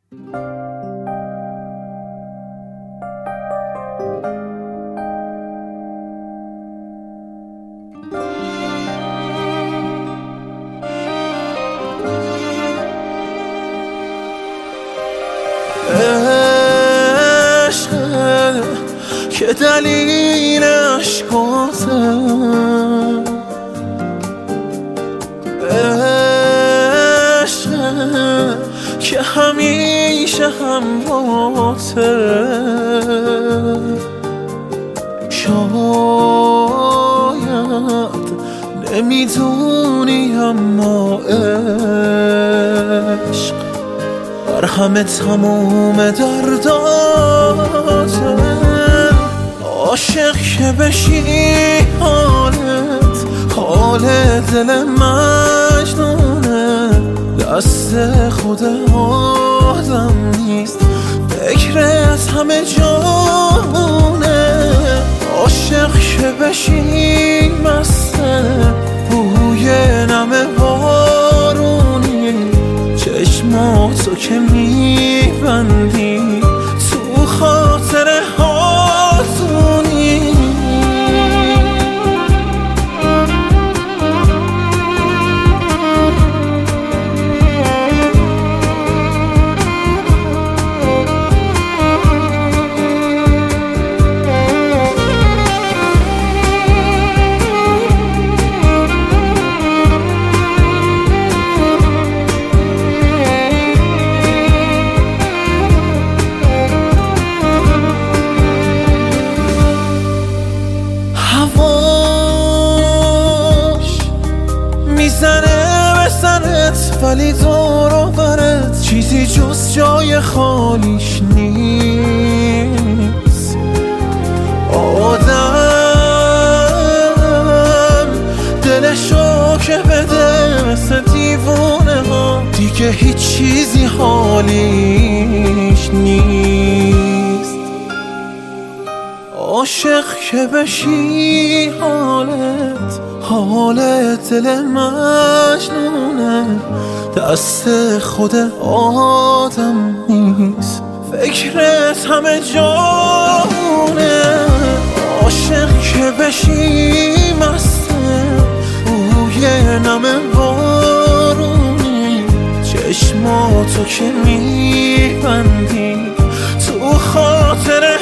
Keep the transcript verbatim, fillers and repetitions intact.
عشق که دلیل عشقاته، عشق که همیشه همراهته. شاید نمیدونی اما عشق بر همه تموم درداته. عاشق که بشی حالت حال دل مجنونه، دست خود آدم نیست فکرت همه جامونه. عاشق که بشی مسته بوی نم بارونی، چشماتو که میبندی تو خاطر هاتونی. هواش میزنه به سرت ولی دور و برت چیزی جز جای خالیش نیست. آدم دلشو که بده مثل دیوونه ها، دیگه هیچ چیزی حالیش نیست. عاشق که بشی حالت حالت دل مجنونه، دست خود آدم نیست فکرت همه جامونه. عاشق که بشی مسته بوی نم بارونی، چشماتو که میبندی تو خاطر